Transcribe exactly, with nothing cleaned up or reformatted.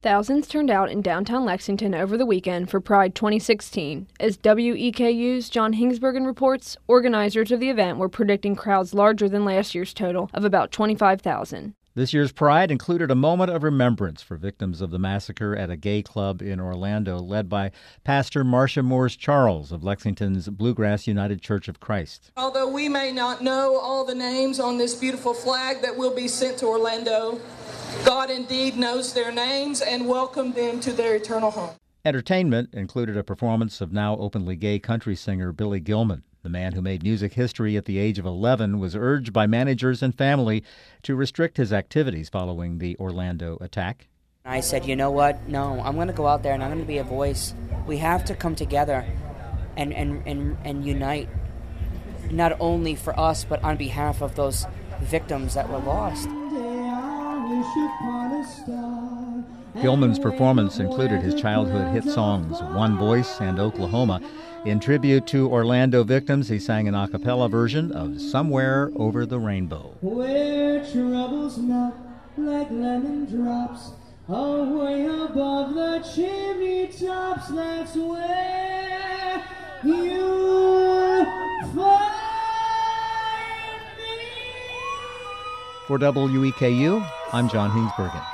Thousands turned out in downtown Lexington over the weekend for Pride twenty sixteen. As W E K U's John Hingsbergen reports, organizers of the event were predicting crowds larger than last year's total of about twenty-five thousand. This year's Pride included a moment of remembrance for victims of the massacre at a gay club in Orlando, led by Pastor Marcia Moores Charles of Lexington's Bluegrass United Church of Christ. Although we may not know all the names on this beautiful flag that will be sent to Orlando, God indeed knows their names and welcomed them to their eternal home. Entertainment included a performance of now openly gay country singer Billy Gilman. The man who made music history at the age of eleven was urged by managers and family to restrict his activities following the Orlando attack. I said, you know what? No, I'm going to go out there and I'm going to be a voice. We have to come together and, and, and, and unite, not only for us, but on behalf of those victims that were lost. Gilman's performance included his childhood hit songs, One Voice and Oklahoma. In tribute to Orlando victims, he sang an a cappella version of Somewhere Over the Rainbow. Where troubles melt like lemon drops, away above the chimney tops, that's where you find me. For W E K U, I'm John Hingsbergen.